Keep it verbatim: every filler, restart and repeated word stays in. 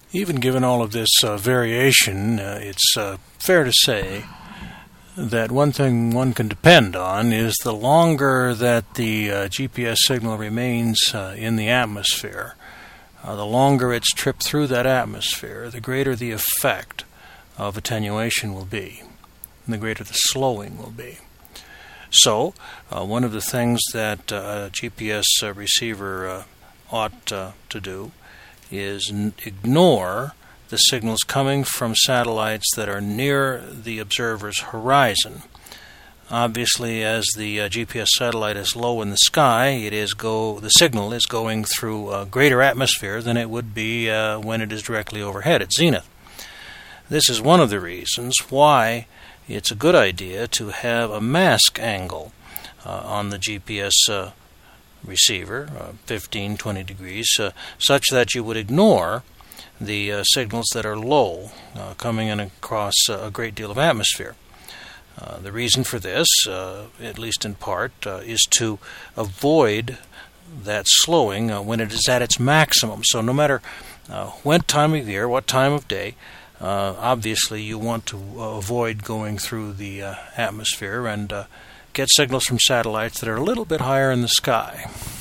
Even given all of this uh, variation, uh, it's uh, fair to say that one thing one can depend on is the longer that the uh, G P S signal remains uh, in the atmosphere, uh, the longer it's tripped through that atmosphere, the greater the effect of attenuation will be, and the greater the slowing will be. So, uh, one of the things that uh, a G P S uh, receiver uh, ought uh, to do is n- ignore the signals coming from satellites that are near the observer's horizon. Obviously, as the uh, G P S satellite is low in the sky, it is go the signal is going through a greater atmosphere than it would be uh, when it is directly overhead at zenith. This is one of the reasons why it's a good idea to have a mask angle uh, on the G P S uh, receiver, uh, fifteen, twenty degrees, uh, such that you would ignore the uh, signals that are low, uh, coming in across uh, a great deal of atmosphere. Uh, the reason for this, uh, at least in part, uh, is to avoid that slowing uh, when it is at its maximum. So no matter uh, when time of year, what time of day, uh, obviously you want to uh, avoid going through the uh, atmosphere and uh, get signals from satellites that are a little bit higher in the sky.